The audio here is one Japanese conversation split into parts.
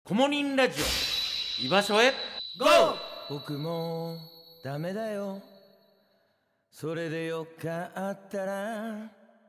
コモリンラジオ居場所へゴー。 僕もダメだよ、それでよかったら。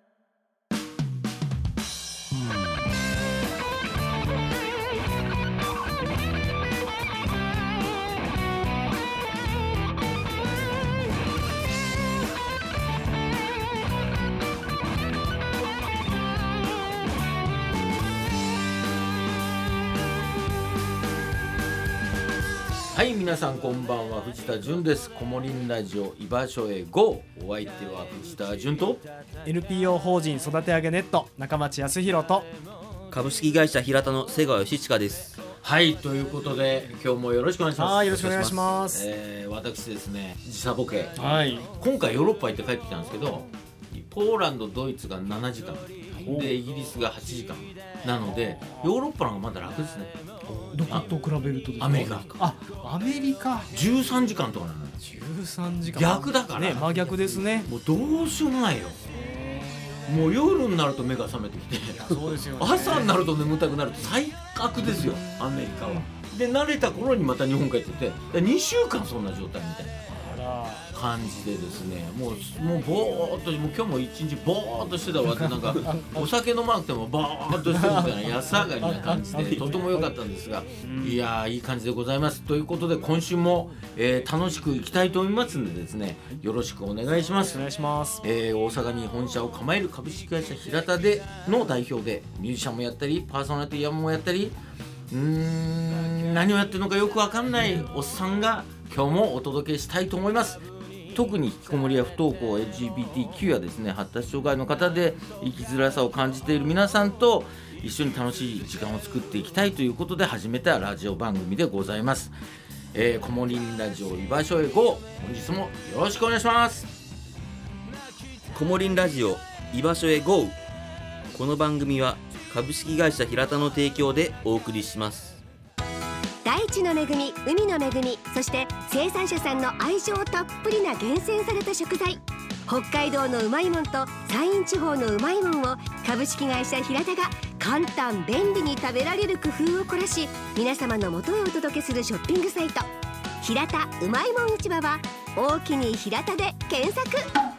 はい、皆さんこんばんは、藤田純です。コモリンラジオ居場所へゴー。お相手は藤田純と NPO 法人育て上げネット中町康弘と株式会社平田の瀬川義親です。 はい、ということで今日もよろしくお願いします。 よろしくお願いします。 私ですね、時差ボケ、今回ヨーロッパ行って帰ってきたんですけど、ポーランド、ドイツが7時間でイギリスが8時間なので、ヨーロッパの方がまだ楽ですね。 どこと比べるとですか？ アメリカ。 アメリカ 13時間とかなのよ。 13時間逆だからね、真逆ですね。 もうどうしようもないよ。もう夜になると目が覚めてきて、 そうですよね、 朝になると眠たくなると最悪ですよ、アメリカは。で、慣れた頃にまた日本帰ってて、2週間そんな状態みたいな感じでですね、もうボーっと、もう今日も一日ボーっとしてたわけ。なんかお酒飲まなくてもボーっとしてるみたいな安上がりな感じでとても良かったんですが、いやー、いい感じでございます。ということで今週も、楽しくいきたいと思いますのでですね、よろしくお願いします。 お願いします。 大阪に本社を構える株式会社平田での代表で、ミュージシャンもやったりパーソナリティもやったり、何をやってるのかよくわかんないおっさんが今日もお届けしたいと思います。特に引きこもりや不登校、 LGBTQ やですね、発達障害の方で生きづらさを感じている皆さんと一緒に楽しい時間を作っていきたいということで始めたラジオ番組でございます。コモリンラジオ居場所へゴー。本日もよろしくお願いします。 コモリンラジオ居場所へ GO。 この番組は株式会社平田の提供でお送りします。 大地の恵み、海の恵み、そして生産者さんの愛情たっぷりな厳選された食材、北海道のうまいもんと山陰地方のうまいもんを株式会社平田が簡単便利に食べられる工夫を凝らし、皆様の元へお届けするショッピングサイト、平田うまいもん市場は大きに平田で検索。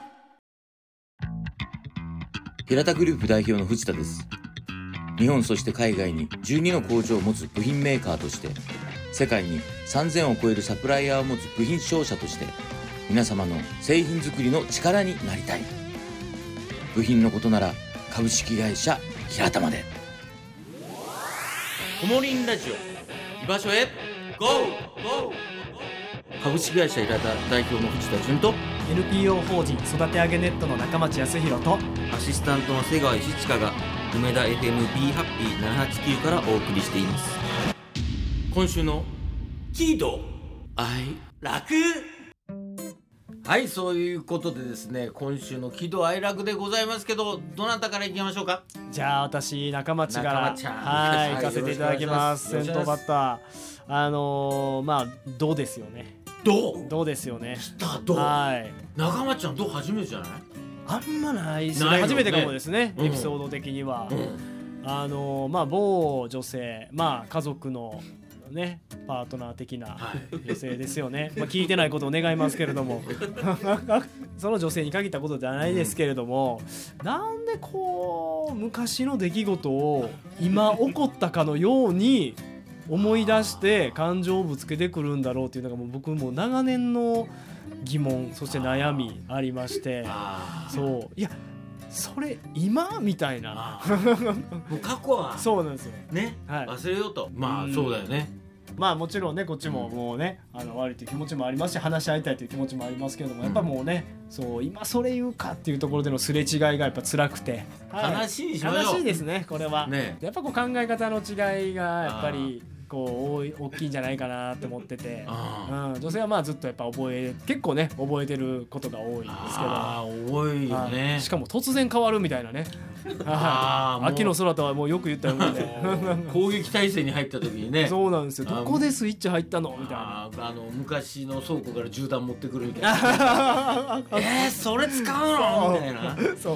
平田グループ代表の藤田です。日本そして海外に12の工場を持つ部品メーカーとして、世界に3000を超えるサプライヤーを持つ部品商社として、皆様の製品作りの力になりたい。部品のことなら株式会社平田まで。 コモリンラジオ居場所へゴー。株式会社平田代表の藤田純と NPO 法人育て上げネットの中町康弘とアシスタントの瀬川義親が梅田 FM B ハッピー789からお送りしています。 今週の喜怒哀楽。はい、そういうことでですね、今週の喜怒哀楽でございますけど、どなたからいきましょうか。 じゃあ私中町から中町ちゃん、 行かせていただきます。 よろしくお願いします。 先頭バッター、どうですよね。どうですよね。 来た、どう。中町ちゃん、どう初めてじゃない。 あんまないですね。 ないよね。 初めてかもですね、 うん、 エピソード的には、某女性、家族のねパートナー的な女性ですよね。聞いてないことを願いますけれどもその女性に限ったことではないですけれども、なんでこう昔の出来事を今起こったかのように思い出して感情をぶつけてくるんだろうっていうのが、僕も長年の疑問、そして悩みありまして、そういやそれ今みたいなもう過去はそうなんですよね、忘れようと。そうだよね。 もちろんね、こっちももうね、悪いという気持ちもありますし、話し合いたいという気持ちもありますけれども、やっぱもうね、そう今それ言うかっていうところでのすれ違いがやっぱ辛くて、 悲しいにしましょう。 悲しいですね、これは、やっぱこう考え方の違いがやっぱりこう大きいんじゃないかなって思ってて、女性はずっとやっぱ結構ね覚えてることが多いんですけど、 多いよね。 しかも突然変わるみたいなね。秋の空とはもうよく言ったようで攻撃態勢に入った時にね、 そうなんですよ。どこでスイッチ入ったのみたいな。 昔の倉庫から銃弾持ってくるみたいなそれ使うのみたいな。 そう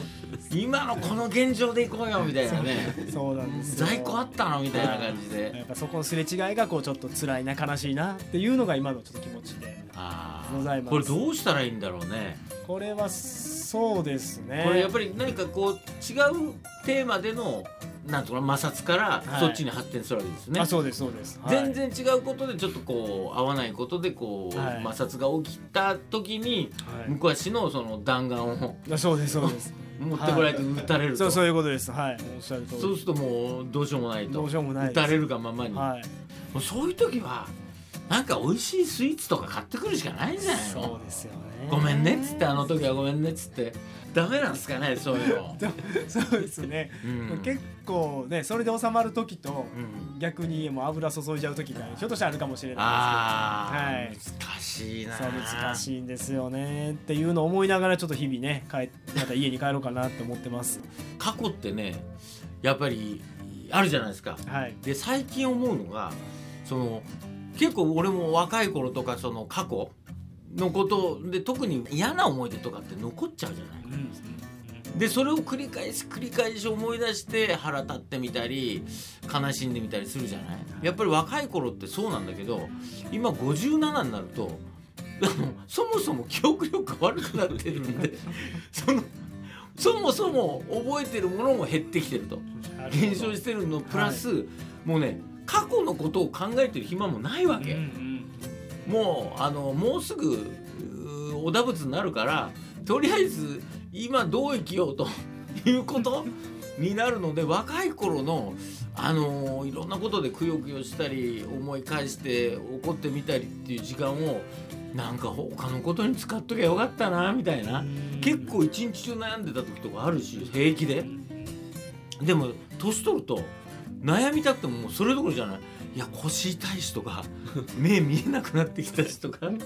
今のこの現状でいこうよみたいなねそうなんですよ。 在庫あったのみたいな感じで、 やっぱそこのすれ違いがこうちょっと辛いな悲しいなっていうのが今のちょっと気持ちでございます。 これどうしたらいいんだろうね。 これはそうですね。 これやっぱり何かこう違うテーマでのなんとか摩擦からそっちに発展するわけですね、 あ、そうですそうです、はい、 全然違うことでちょっとこう合わないことでこう、 はい、 摩擦が起きた時に、はい、昔のその弾丸をそうですそうです持ってこられて撃たれると、 そういうことです。はい、おっしゃる通り。 そうするともうどうしようもないと、 どうしようもないです。 撃たれるがままに、 はい、 もうそういう時はなんか美味しいスイーツとか買ってくるしかないんじゃないの。 そうですよね。 ごめんねっつって、あの時はごめんねっつってダメなんですかね、そういうのそうですね、うん、結構ねそれで収まる時と、 うん、 逆にもう油注いじゃう時がひょっとしたらあるかもしれないですけど、 はい、難しいな。 そう難しいんですよねっていうのを思いながらちょっと日々ねまた家に帰ろうかなって思ってます。 過去ってねやっぱりあるじゃないですか、 はい、 で最近思うのがその結構俺も若い頃とかその過去のことで特に嫌な思い出とかって残っちゃうじゃない、うん、でそれを繰り返し思い出して腹立ってみたり悲しんでみたりするじゃない。やっぱり若い頃ってそうなんだけど今57になるとそもそも記憶力が悪くなってるんでそもそも覚えてるものも減ってきてると減少してるのプラス、はい、もうね過去のことを考えてる暇もないわけ、もうすぐおだぶつになるからとりあえず今どう生きようということになるので若い頃のいろんなことでくよくよしたり思い返して怒ってみたりっていう時間をなんか他のことに使っときゃよかったなみたいな、結構一日中悩んでた時とかあるし平気で。でも年取ると悩みたくてももうそれどころじゃない。いや腰痛いしとか目見えなくなってきたしとかね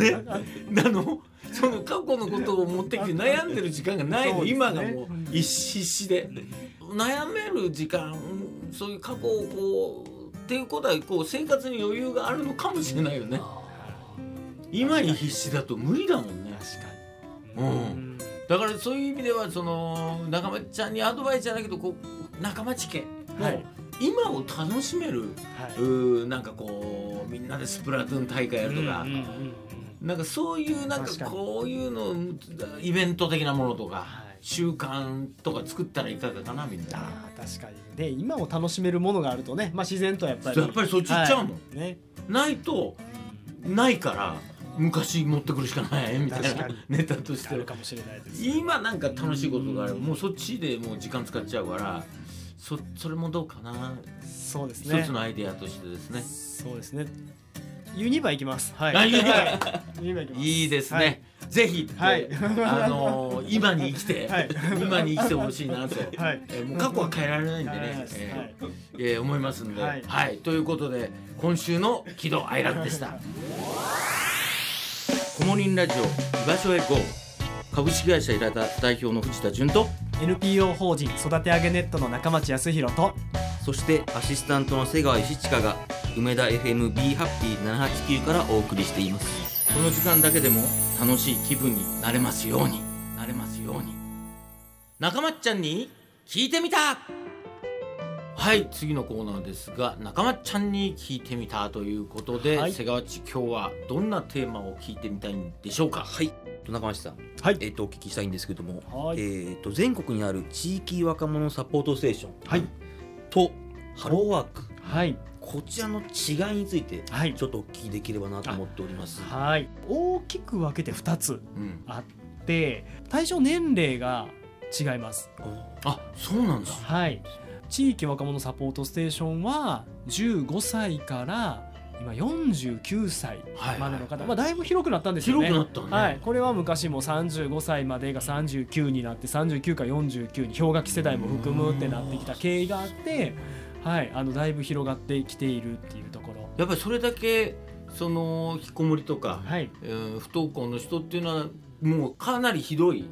その過去のことを持ってきて悩んでる時間がないの、ね、今がもう必死で悩める時間、そういう過去をこうっていうことはこう生活に余裕があるのかもしれないよね。今に必死だと無理だもんね。 確かに、うん、だからそういう意味ではその仲間ちゃんにアドバイスじゃないけどこう仲間地家の、はい、今を楽しめる、はい、なんかこうみんなでスプラトゥーン大会やるとか、なんかそういうなんかこういうのイベント的なものとか、はい、習慣とか作ったらいかがかなみんな。 確かにで今を楽しめるものがあるとね、まあ、自然とやっぱりそっち行っちゃうもん、 はいね、 ないとないから昔持ってくるしかないみたいなネタとしてあるかもしれないです。 今なんか楽しいことがあるもうそっちでもう時間使っちゃうからそれもどうかな。 そうですね、 一つのアイデアとしてですね。 そうですね、ユニバ行きます。はい、ユニバ行きます。 いいですね、はい、ぜひ、はい、今に生きて、はい、今に生きてほしいなと、はい、もう過去は変えられないんでね、思いますんで、はいはい、ということで今週の喜怒哀楽でしたコモリンラジオ居場所へ GO 株式会社平田代表の藤田純と NPO 法人育て上げネットの中町康弘とそしてアシスタントの瀬川石親が梅田 FM B ハッピー789からお送りしています。 この時間だけでも楽しい気分になれますように中町ちゃんに聞いてみた。はい、次のコーナーですが中町ちゃんに聞いてみたということで、はい、瀬川ち今日はどんなテーマを聞いてみたいんでしょうか。 はい、中町さん、 はい、 お聞きしたいんですけども、 はい、 全国にある地域若者サポートステーション、 はい、 とハローワーク、 はい、 こちらの違いについてちょっとお聞きできればなと思っております。 はい、大きく分けて2つあって、対象年齢が違います。 あ、そうなんだ。 はい、地域若者サポートステーションは15歳から今49歳までの方、だいぶ広くなったんですよね。 広くなったね、 はい、これは昔も35歳までが39になって39から49に氷河期世代も含むってなってきた経緯があって、はい、だいぶ広がってきているっていうところ。 やっぱりそれだけその引きこもりとか、 はい、 不登校の人っていうのはもうかなりひどい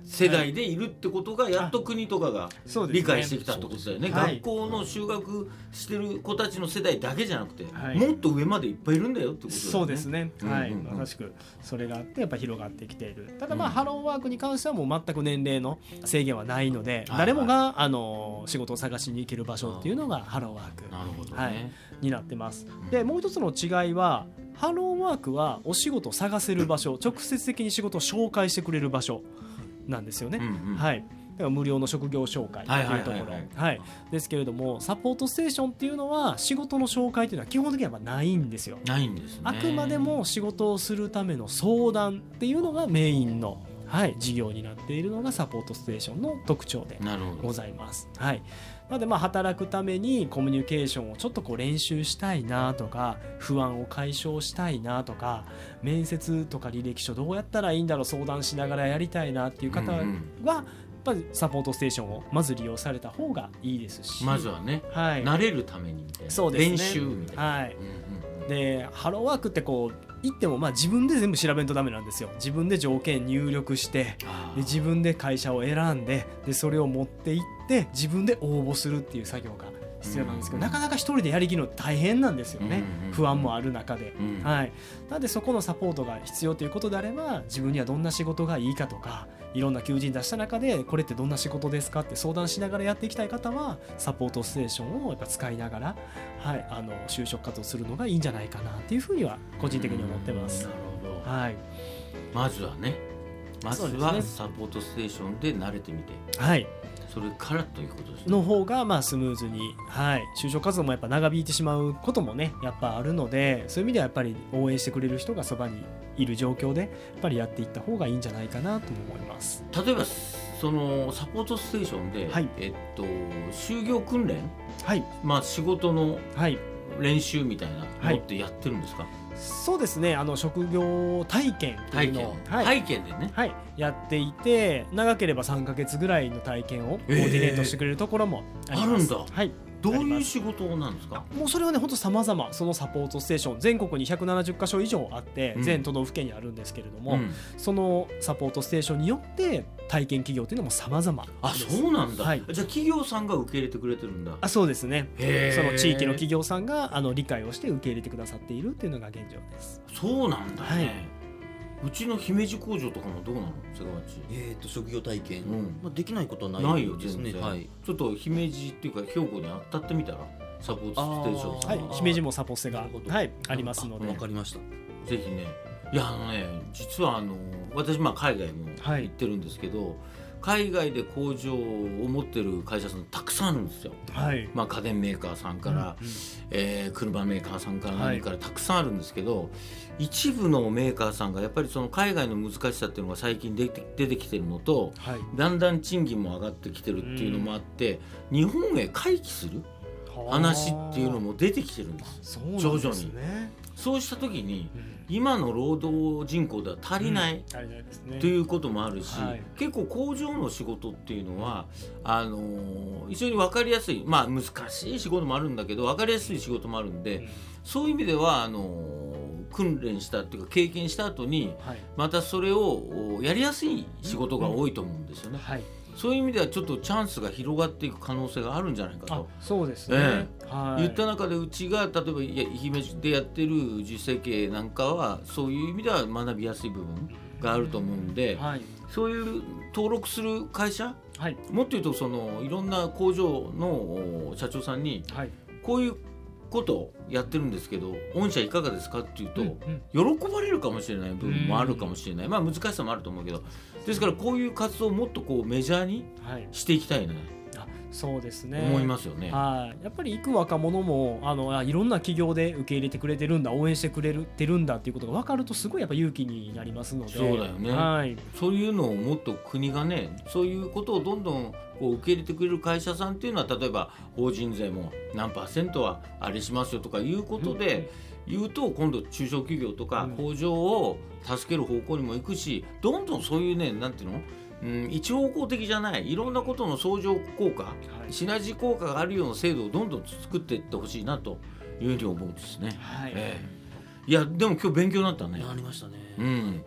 世代でいるってことがやっと国とかがそうですね理解してきたってことだよね。 はい学校の就学してる子たちの世代だけじゃなくて、 はいもっと上までいっぱいいるんだよってことだよね。 そうですね、はい、 うんうんうんまさしくそれがあってやっぱ広がってきている。ただハローワークに関してはもう全く年齢の制限はないので、 はい誰もが仕事を探しに行ける場所っていうのがハローワーク、 なるほどね、 はいになってます。でもう一つの違いはハローワークはお仕事を探せる場所、直接的に仕事を紹介してくれる場所なんですよね、 うんうんはい、だから無料の職業紹介っていうところ、はいですけれどもサポートステーションっていうのは仕事の紹介っていうのは基本的にはやっぱないんですよ。 ないんですね。 あくまでも仕事をするための相談っていうのがメインの、はい、事業になっているのがサポートステーションの特徴でなるほどございます。はい、なので働くためにコミュニケーションをちょっと練習したいなとか、不安を解消したいなとか、面接とか履歴書どうやったらいいんだろう相談しながらやりたいなっていう方は、やっぱりサポートステーションをまず利用された方がいいですし、 まずはね、 はい、 慣れるためにみたいな、 そうですね、 練習みたいな、 はいでハローワークって言っても自分で全部調べんとダメなんですよ。自分で条件入力してで自分で会社を選んでそれを持っていって自分で応募するっていう作業が必要なんですけど、なかなか一人でやりきるの大変なんですよね、不安もある中で、はい、なのでそこのサポートが必要ということであれば、自分にはどんな仕事がいいかとか、いろんな求人出した中でこれってどんな仕事ですかって相談しながらやっていきたい方はサポートステーションをやっぱ使いながら、はい、就職活動するのがいいんじゃないかなっていうふうには個人的に思ってます。 なるほど、 はい、 まずはね、まずはそうですねサポートステーションで慣れてみて、 はいそれからということですね。 の方がスムーズに、はい、就職活動もやっぱ長引いてしまうこともねやっぱあるので、そういう意味ではやっぱり応援してくれる人がそばにいる状況でやっぱりやっていった方がいいんじゃないかなと思います。 例えばそのサポートステーションで、 はい就業訓練、 はい、 仕事のはい、 練習みたいなのってやってるんですか？ そうですね、職業体験っていうのを、はい、 体験でね、 はい、やっていて、長ければ3ヶ月ぐらいの体験をコーディネートしてくれるところもあります。 あるんだ。 はい、 どういう仕事なんですか？ もうそれはね、本当様々、そのサポートステーション全国に170カ所以上あって、全都道府県にあるんですけれども、そのサポートステーションによって体験企業というのも様々です。 あ、そうなんだ、 はい、 じゃあ企業さんが受け入れてくれてるんだ。 あ、そうですね。 へー、 その地域の企業さんが理解をして受け入れてくださっているっていうのが現状です。 そうなんだね、 はいうちの姫路工場とかもどうなの？瀬川町職業体験、 うんできないことはなないいよですね。 全然、 はい、 ちょっと姫路っていうか兵庫に当たってみたらサポートステーションさんはい、姫路もサポステが、 なるほどはい、ありますので、 わかりました。 ぜひね、いや実は私海外もはい行ってるんですけど、海外で工場を持ってる会社さんたくさんあるんですよ。 はい、 家電メーカーさんから、車メーカーさんから何からたくさんあるんですけど、一部のメーカーさんがやっぱりその海外の難しさっていうのが最近出てきてるのと、 はい、 だんだん賃金も上がってきてるっていうのもあって、日本へ回帰する話っていうのも出てきてるんです。 そうなんですね。 そうした時に、今の労働人口では足りない、 足りないですねということもあるし、 はい、 結構工場の仕事っていうのは非常に分かりやすい、難しい仕事もあるんだけど分かりやすい仕事もあるんで、そういう意味では訓練したっていうか経験した後に、またそれをやりやすい仕事が多いと思うんですよね、 はい、 そういう意味ではちょっとチャンスが広がっていく可能性があるんじゃないかと。 そうですね、はい、 言った中でうちが例えば姫路でやってる受精系なんかはそういう意味では学びやすい部分があると思うんで、 はい、 そういう登録する会社、 はい、 もっと言うといろんな工場の社長さんに、はい、こういうことをやってるんですけど御社いかがですかっていうと、喜ばれるかもしれない部分もあるかもしれない、難しさもあると思うけど、ですからこういう活動をもっとメジャーにしていきたいね、 そうですね、 思いますよね。 はい、やっぱり行く若者もいろんな企業で受け入れてくれてるんだ、応援してくれてるんだっていうことが分かるとすごいやっぱ勇気になりますので。 そうだよね、 はい、 そういうのをもっと国がね、そういうことをどんどん受け入れてくれる会社さんっていうのは、例えば法人税も何%はあれしますよとかいうことで言うと、今度中小企業とか工場を助ける方向にも行くし、どんどんそういうね、なんていうの、一方向的じゃない、いろんなことの相乗効果、シナジー効果があるような制度をどんどん作っていってほしいなというふうに思うんですね。 はい、 いやでも今日勉強になったね。 なりましたね。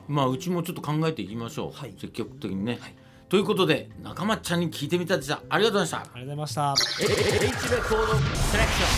まあうちもちょっと考えていきましょう、 はい、 積極的にね、ということで中松ちゃんに聞いてみたでした。ありがとうございました。 ありがとうございました。 H レコードセレクシ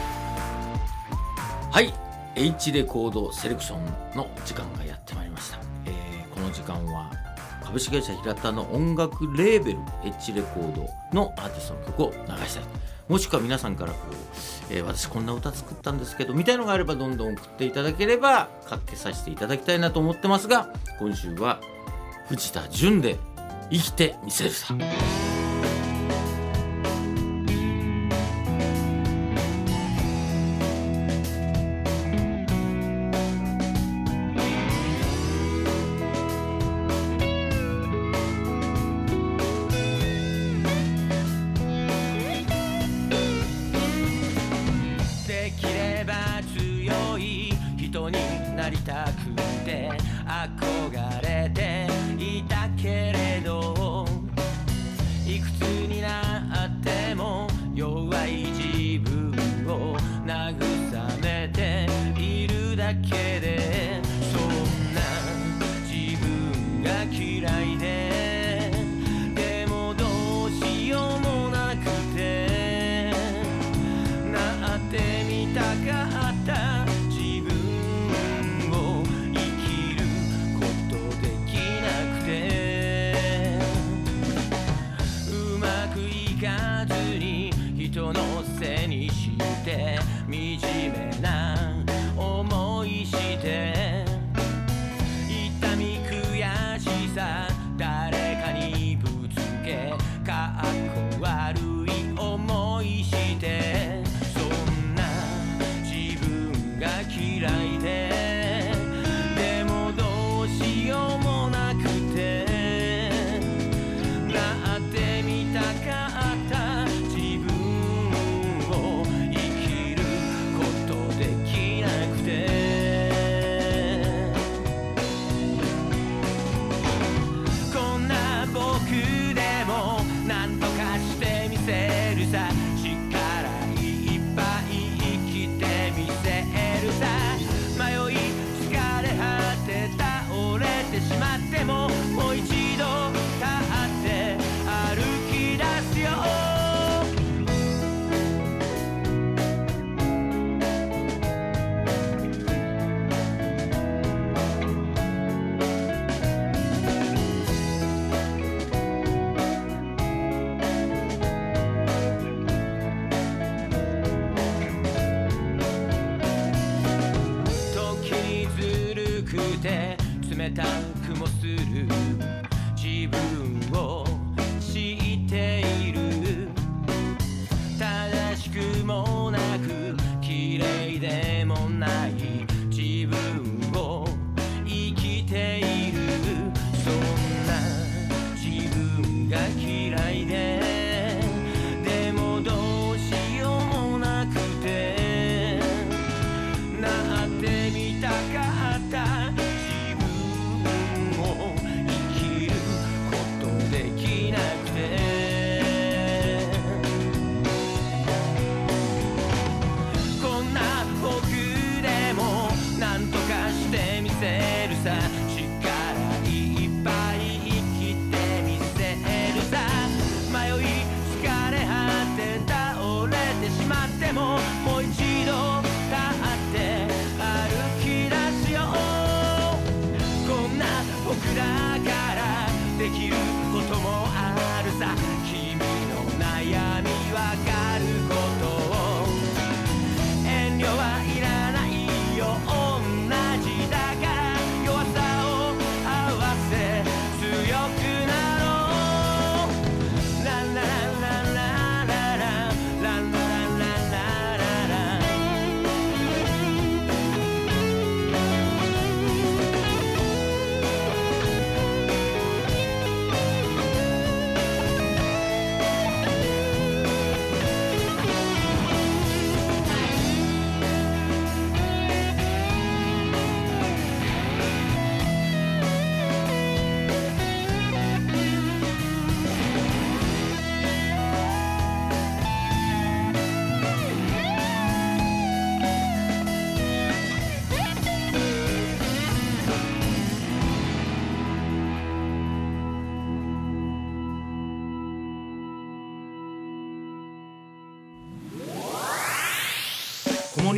ョン。はい、 H レコードセレクションの時間がやってまいりました。この時間は株式会社平田の音楽レーベル H レコードのアーティストの曲を流したい、もしくは皆さんからこう、私こんな歌作ったんですけどみたいのがあればどんどん送っていただければかけさせていただきたいなと思ってますが、今週は藤田純で生きてみせるさ。 できれば強い人になりたくて憧れていたけれど、いくつになっても弱い自分を慰めているだけで、そんな自分が嫌いで、でもどうしようもなくてなってみたかった自分を生きることできなくて、うまくいかずに人のせいにして惨めな思いして、痛み悔しさ誰かにぶつけかっこ悪い思いして、そんな自分が嫌いで、でもどうしようもなくてなってみたかった自分を生きることできなくて、こんな僕でもなんとかしてみせるさ、力いっぱい生きてみせるさ、迷い疲れ果て倒れてしまってももう一度立って歩き出すよ。時にずるくて冷たくもする自分を知っている、正しくもなく綺麗でもない自分を生きている、そんな自分が嫌いで、でもどうしようもなくてなってみたかった自分を生きることできなくて、こんな僕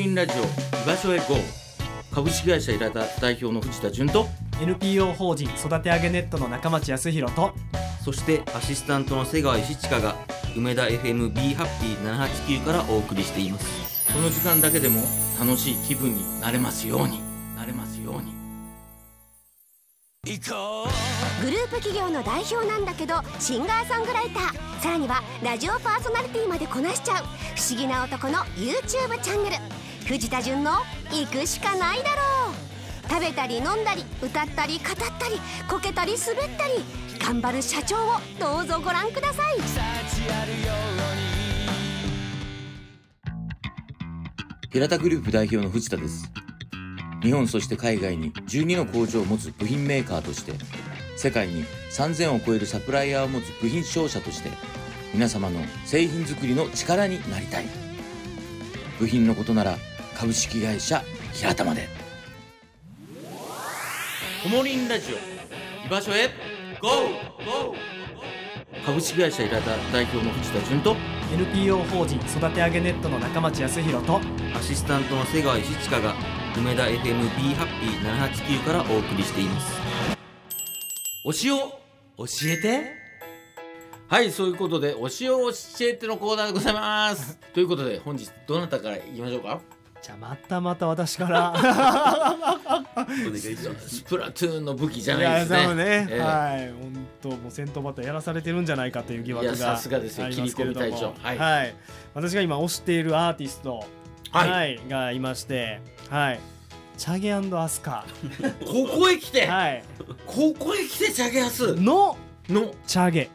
リンラジオ居場所へ GO 株式会社平田代表の藤田純と NPO 法人育て上げネットの中町康弘とそしてアシスタントの瀬川石親が梅田 FM B ハッピー789からお送りしています。 この時間だけでも楽しい気分になれますようにグループ企業の代表なんだけどシンガーソングライター、さらにはラジオパーソナリティまでこなしちゃう不思議な男の YouTube チャンネル、藤田純の行くしかないだろう。食べたり飲んだり歌ったり語ったりこけたり滑ったり頑張る社長をどうぞご覧ください。 平田グループ代表の藤田です。日本そして海外に12の工場を持つ部品メーカーとして、世界に3000を超えるサプライヤーを持つ部品商社として、皆様の製品作りの力になりたい。部品のことなら株式会社平田まで。 コモリンラジオ居場所へ GO! 株式会社平田代表の藤田純と NPO 法人育て上げネットの中町康弘とアシスタントの瀬川石親が梅田 FM B ハッピー789からお送りしています。 推しを教えて。はい、そういうことで推しを教えてのコーナーでございますということで本日どなたからいきましょうか。 じゃあまた私からお願いします。 スプラトゥーンの武器じゃないですね。 いやでもね、はい本当もう先頭バッターやらされてるんじゃないかという疑惑がいやさすがですよ、 ありますけれども、 切り込み隊長、 はい私が今推しているアーティスト、がいまして、チャゲ&アスカここへ来て、ここへ来てチャゲアスののチャゲ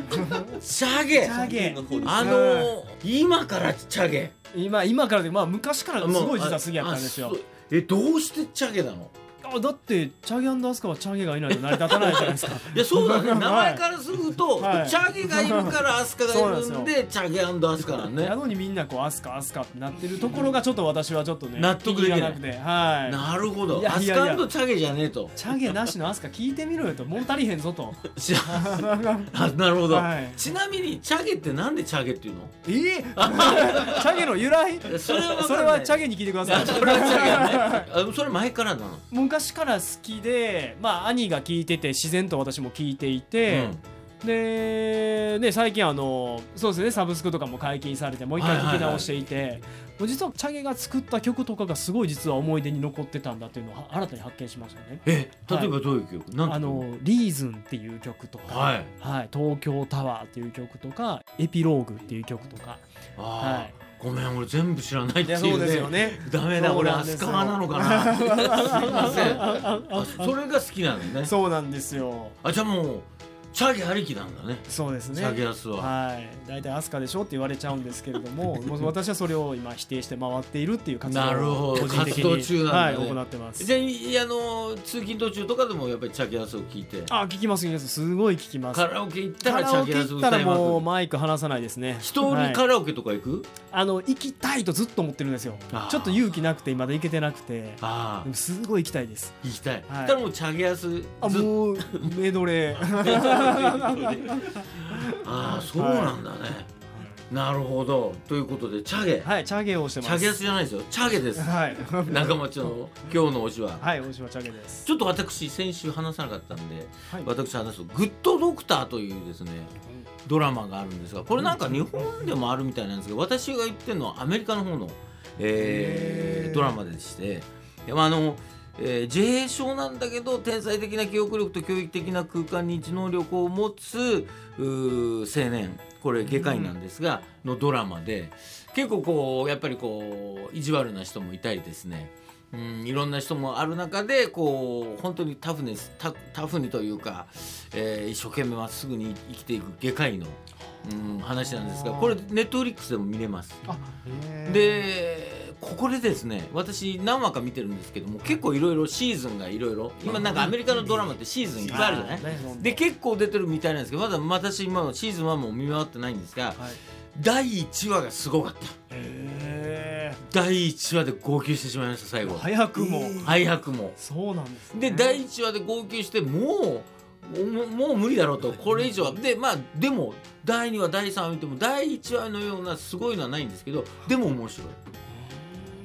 今からチャゲ今からで、昔からすごい実は好きやったんですよ。 どうしてチャゲなの。 だってチャゲ&アスカはチャゲがいないと成り立たないじゃないですか。 いやそうだね、名前からすると、チャゲがいるからアスカがいるんでチャゲ&アスカなんね。 なのにみんなこうアスカってなってるところがちょっと私はちょっとね納得できない。 なるほど。 いやアスカ&チャゲじゃねえと。 チャゲなしのアスカ聞いてみろよと、物足りへんぞと。 なるほど、ちなみにチャゲってなんでチャゲっていうの。 チャゲの由来それはチャゲに聞いてください。 それはチャゲね。それ前からなの。 昔から好きで、兄が聞いてて自然と私も聞いていて、でね、最近そうですね、サブスクとかも解禁されてもう一回聞き直していて、実はチャゲが作った曲とかがすごい実は思い出に残ってたんだっていうのを新たに発見しましたね。 例えばどういう曲。 リーズンっていう曲とか、東京タワーっていう曲とか、エピローグっていう曲とか。 ごめん俺全部知らないっていうね。 そうですよね。 ダメだ、俺アスカ派なのかな。すいません。それが好きなのね。 そうなんですよ。 じゃあもうチャゲありきなんだね。 そうですね。 チャゲアスは。 大体アスカでしょって言われちゃうんですけれども、私はそれを今否定して回っているっていう活動を個人的に活動中なんだね。 行ってます。 じゃあ通勤途中とかでもやっぱりチャゲアスを聞いて。 聞きますすごい聞きます。 カラオケ行ったらチャゲアス歌います。カラオケ行ったらもうマイク離さないですね。 一人カラオケとか行く？行きたいとずっと思ってるんですよ。ちょっと勇気なくてまだ行けてなくて、でもすごい行きたいです。 行きたい。だからもうチャゲアスもうメドレー。 そうなんだね。なるほど。ということでチャゲ、 チャゲをしてます。 チャゲアスじゃないですよ、チャゲです。中町の今日の推しは推しはチャゲです。 ちょっと私先週話さなかったんで、私話すとグッドドクターというですねドラマがあるんですが、これなんか日本でもあるみたいなんですけど、私が言ってるのはアメリカの方の、ドラマでして、自閉症なんだけど天才的な記憶力と教育的な空間認知能力を持つ青年、これ外科医なんですが、のドラマで、結構やっぱり意地悪な人もいたりですね、いろんな人もある中で本当にタフにというか、一生懸命まっすぐに生きていく外科医の話なんですが、これネットフリックスでも見れます。でここでですね、私何話か見てるんですけども、結構いろいろシーズンがいろいろ、今なんかアメリカのドラマってシーズンいっぱいあるじゃない。で結構出てるみたいなんですけど、まだ私今のシーズン1も見回ってないんですが、第1話がすごかった。第1話で号泣してしまいました。最後早くもそうなんですね。で第1話で号泣して、もう無理だろうと、これ以上はででも第2話第3話見ても第1話のようなすごいのはないんですけど、でも面白い。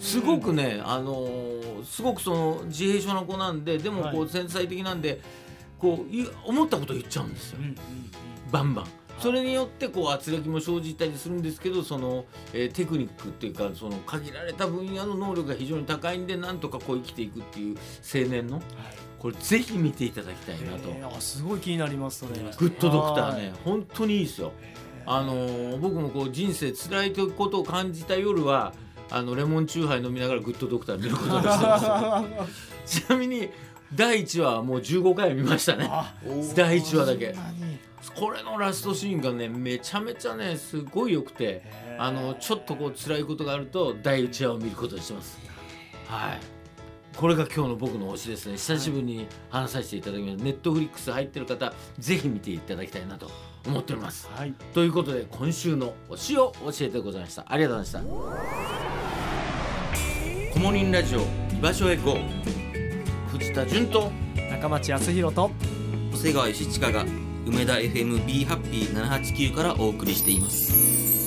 すごくね、すごくその自閉症な子なんで、でもこう繊細的なんで、こう思ったことを言っちゃうんですよ、バンバン。それによってこう圧力も生じたりするんですけど、その、テクニックっていうか、その限られた分野の能力が非常に高いんで、なんとかこう生きていくっていう青年の、これぜひ見ていただきたいなと。 すごい気になりますそれ。 グッドドクターね、本当にいいですよ。僕もこう人生辛いということを感じた夜はレモンチューハイ飲みながらグッドドクター見ることにしてますちなみに第1話はもう15回見ましたね。第1話だけ。これのラストシーンがね、めちゃめちゃねすごい良くて、ちょっとこう辛いことがあると第1話を見ることにしてます。はい、これが今日の僕の推しですね。久しぶりに話させていただきました。ネットフリックス入ってる方ぜひ見ていただきたいなと思っております、ということで今週の推しを教えてございました。ありがとうございました。 コモリンラジオ居場所へ GO。 藤田純と中町康弘と長谷川義親が梅田 FMB ハッピー789からお送りしています。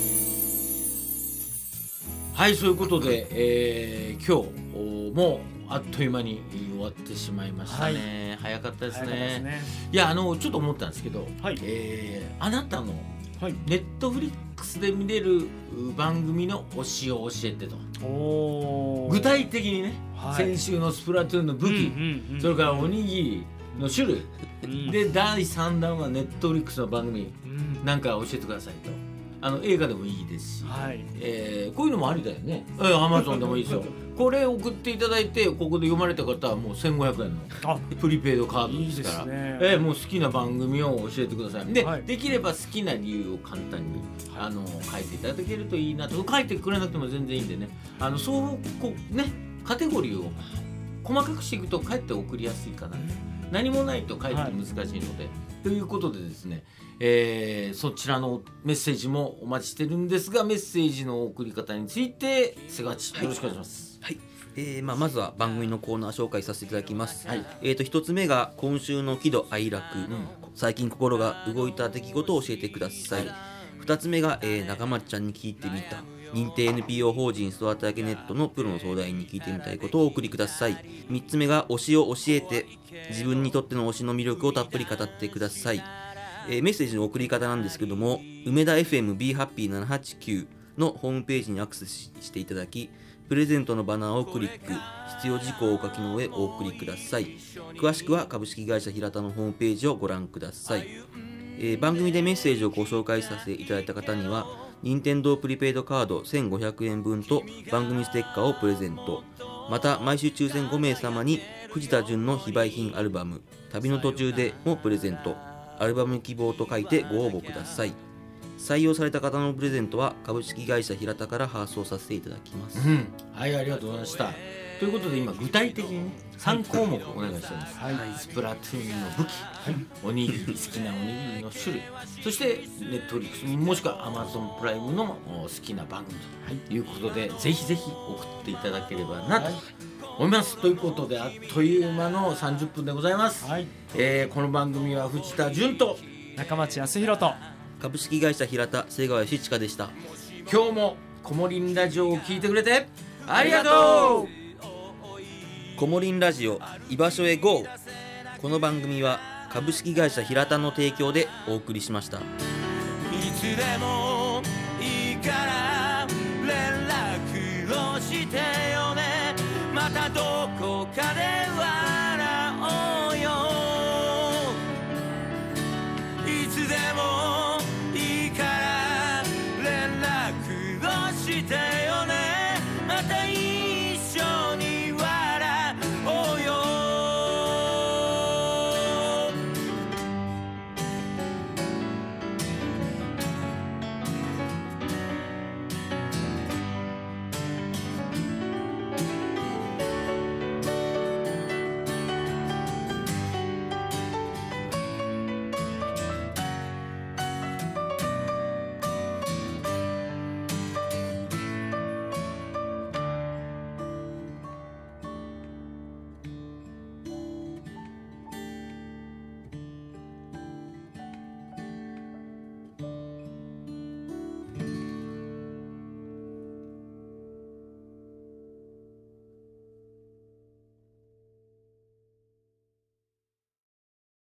はい、そういうことで、今日もあっという間に終わってしまいましたね、早かったですね。いやちょっと思ったんですけど、あなたのネットフリックスで見れる番組の推しを教えてと。具体的にね、先週のスプラトゥーンの武器、それからおにぎりの種類、で第3弾はネットフリックスの番組、なんか教えてくださいと。映画でもいいですし、こういうのもありだよね。Amazon でもいいですよこれ送っていただいて、ここで読まれた方はもう1500円のプリペイドカードですから、もう好きな番組を教えてください。で、できれば好きな理由を簡単に書いていただけるといいなと。書いてくれなくても全然いいんでね、そうこうね、カテゴリーを細かくしていくとかえって送りやすいかな。何もないとかえって難しいので、ということでですね、そちらのメッセージもお待ちしてるんですが、メッセージの送り方について瀬川ち、よろしくお願いします。 まずは番組のコーナー紹介させていただきます。一つ目が今週の喜怒哀楽、最近心が動いた出来事を教えてください。二つ目が、中町ちゃんに聞いてみた、認定 NPO 法人育て上げネットのプロの相談員に聞いてみたいことをお送りください。3つ目が推しを教えて、自分にとっての推しの魅力をたっぷり語ってください。メッセージの送り方なんですけども、梅田 FMB ハッピー789のホームページにアクセスしていただき、プレゼントのバナーをクリック、必要事項をお書きの上お送りください。詳しくは株式会社平田のホームページをご覧ください。番組でメッセージをご紹介させていただいた方には、任天堂プリペイドカード1500円分と番組ステッカーをプレゼント。また毎週抽選5名様に藤田純の非売品アルバム旅の途中でもプレゼント。アルバム希望と書いてご応募ください。採用された方のプレゼントは株式会社平田から発送させていただきます。 はい、ありがとうございました。ということで今具体的に3項目お願いしております。スプラトゥーンの武器、おにぎり、好きなおにぎりの種類、そしてネットフリックスもしくは Amazon プライムの好きな番組ということで、ぜひぜひ送っていただければなと思います。ということであっという間の30分でございます。この番組は藤田純と中町康弘と株式会社平田瀬川義親でした。 今日もコモリンラジオを聞いてくれてありがとう。 コモリンラジオ居場所へ GO。 この番組は株式会社平田の提供でお送りしました。 いつでもいいから連絡をしてよね。またどこかでは